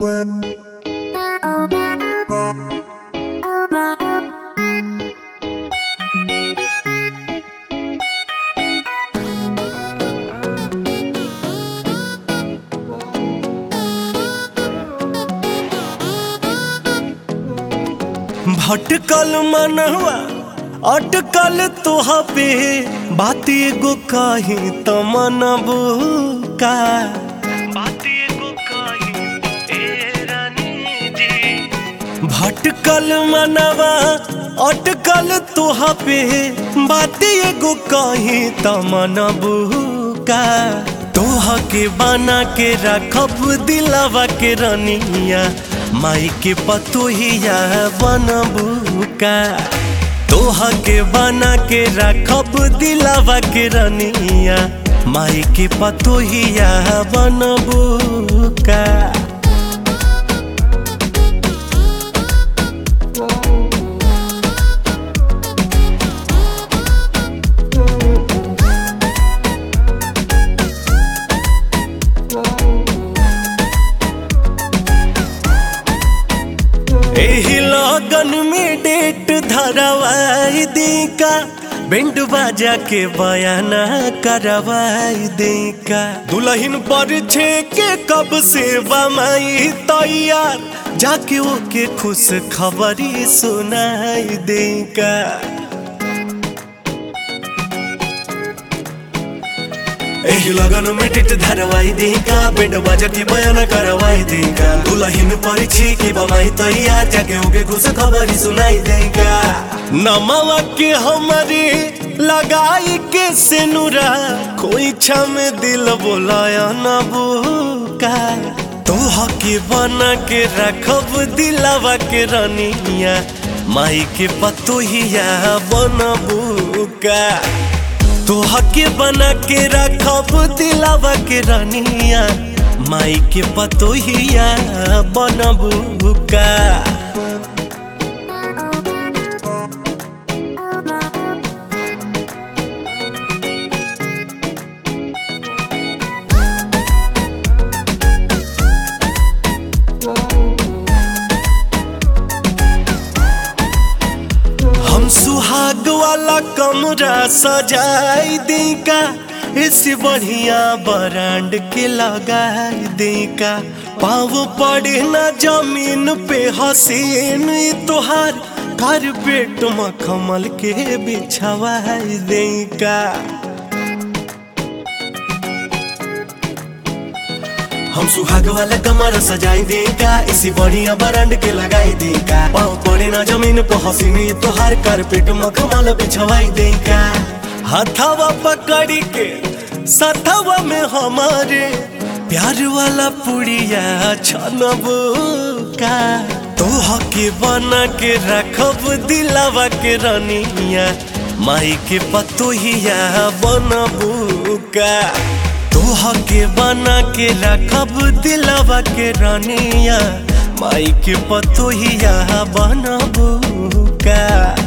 भटकल मनवा अटकल तोहा पे बात एगो कही त मनबू का बात एगो कही ए रानी जी। भटकल मनवा अटकल तोहा पे बात एगो कही त मनबू का। तोहा के बना के रखब दिलवा के रनिया माई के पतोहिया बनबू का। तोहा के बना के रखब दिलवा के रनिया माई के पतोहिया बनबू का। एही लगन में डेट धरवाई दी का, बैंड बाजा के बयाना करवाई दी का। दुल्हन पर छे के कब से बमाई तैयार जाके ओके खुश खबरी सुनाई दी का। एही लगन में डेट धरवाई दी का, बैंड बाजा के बयाना करवाई दी का। दुल्हन पर छे के बमाई तैयार जाके ओके खुश खबरी सुनाई दी का। नमवा के हमारे लगाई के सिनुरा कोई छम दिल बोलाया न बुका। तोहा के बना के रखब दिलवा के रनिया माई के पतोहिया बनबू का। तोहा के बना के रखब दिलवा के रनिया माई के पतोहिया बनबू का। हम सुहाग वाला कमरा सजाई दी का, इससे बढ़िया ब्रांड के लगाई दी का। पाँव पड़े ना जमीन पे हसीन तोहार कारपेट मखमल के बिछवाई दी का। हम सुहाग वाला कमरा सजाई दी का, इसी बढ़िया ब्रांड के लगाई दी का। पाँव पड़े ना जमीन पे हसीनी तोहार कारपेट मखमल बिछवाई दी का। हथवा पकड़ के सथवा में हमारे प्यार वाला पुड़िया छनबू का। तोहा के बना के रखब दिलवा के रनिया माई के पतोहिया बनबू का। तोहा के बना के रखब दिलवा के रनिया माई के पतोहिया बनबू का।